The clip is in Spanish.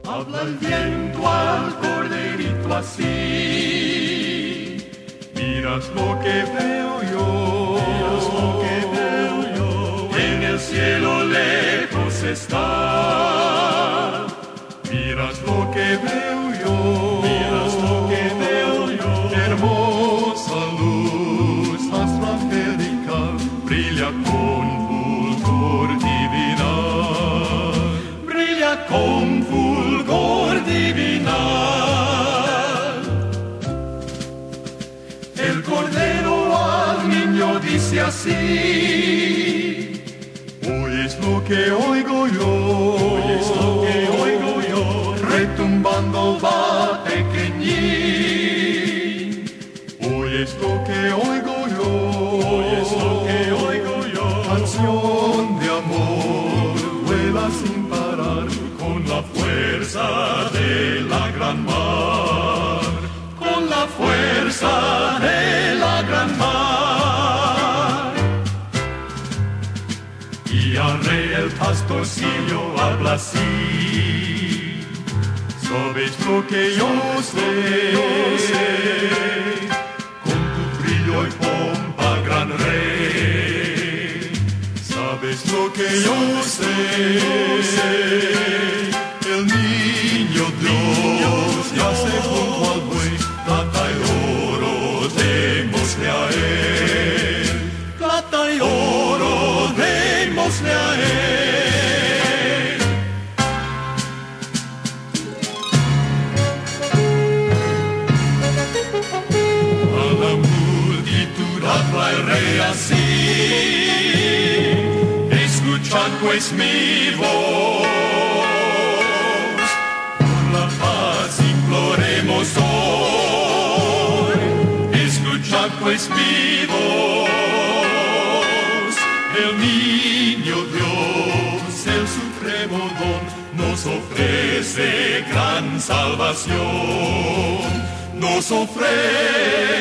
Habla el viento al corderito así. Miras lo que veo yo, miras lo que veo yo. En el cielo lejos está. Miras lo que veo yo, miras lo que veo yo. Hermosa luz angelical brilla con fulgor divinal, brilla con fulgor divinal. El cordero al niño dice así: oyes lo que oigo yo, oyes lo que oigo yo, retumbando va pequeñín. Oyes lo que oigo yo, oyes lo que oigo yo, canción de amor, vuela sin parar con la fuerza de la gran mar, con la fuerza de la gran mar. Y al rey el pastorcillo habla así: sabes lo que yo sé, con tu brillo y pompa, gran rey. Sabes lo que yo sé, el niño Dios yace junto al buey, plata y oro démosle a él, plata y oro démosle a él. A la multitud habla el rey así: escuchad pues mi voz, por la paz imploremos hoy. Escuchad pues mi voz, el niño Dios, el supremo don, nos ofrece gran salvación, nos ofrece